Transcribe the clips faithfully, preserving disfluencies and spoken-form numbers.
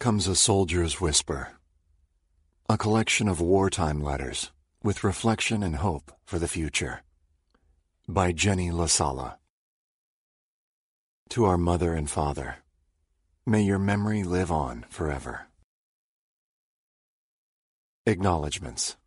comes a soldier's whisper, a collection of wartime letters with reflection and hope for the future. By Jenny LaSala. To our mother and father, may your memory live on forever. Acknowledgements.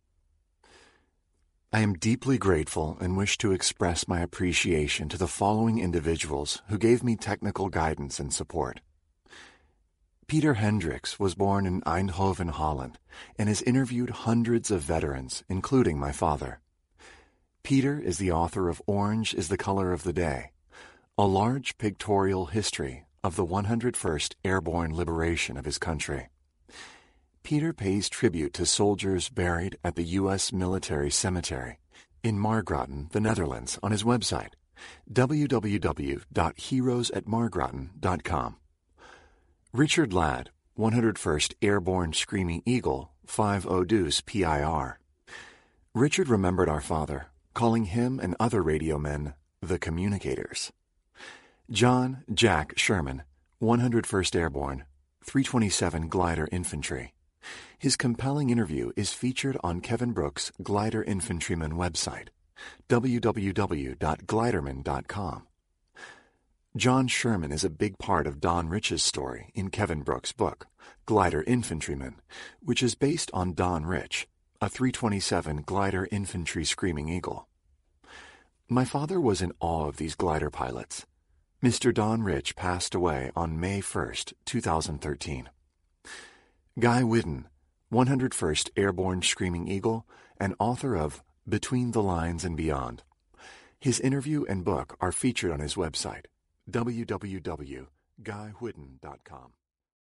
I am deeply grateful and wish to express my appreciation to the following individuals who gave me technical guidance and support. Peter Hendricks was born in Eindhoven, Holland, and has interviewed hundreds of veterans, including my father. Peter is the author of Orange is the Color of the Day, a large pictorial history of the one hundred first Airborne liberation of his country. Peter pays tribute to soldiers buried at the U S Military Cemetery in Margraten, the Netherlands, on his website, w w w dot heroes at margraten dot com. Richard Ladd, one hundred first Airborne Screaming Eagle, five Odus P I R. Richard remembered our father, calling him and other radio men the communicators. John Jack Sherman, one hundred first Airborne, three twenty-seven Glider Infantry. His compelling interview is featured on Kevin Brooks' Glider Infantryman website, w w w dot gliderman dot com. John Sherman is a big part of Don Rich's story in Kevin Brooks' book, Glider Infantryman, which is based on Don Rich, a three twenty-seven Glider Infantry Screaming Eagle. My father was in awe of these glider pilots. Mister Don Rich passed away on May first, two thousand thirteen. Guy Whidden, one hundred first Airborne Screaming Eagle and author of Between the Lines and Beyond. His interview and book are featured on his website, w w w dot guy whidden dot com.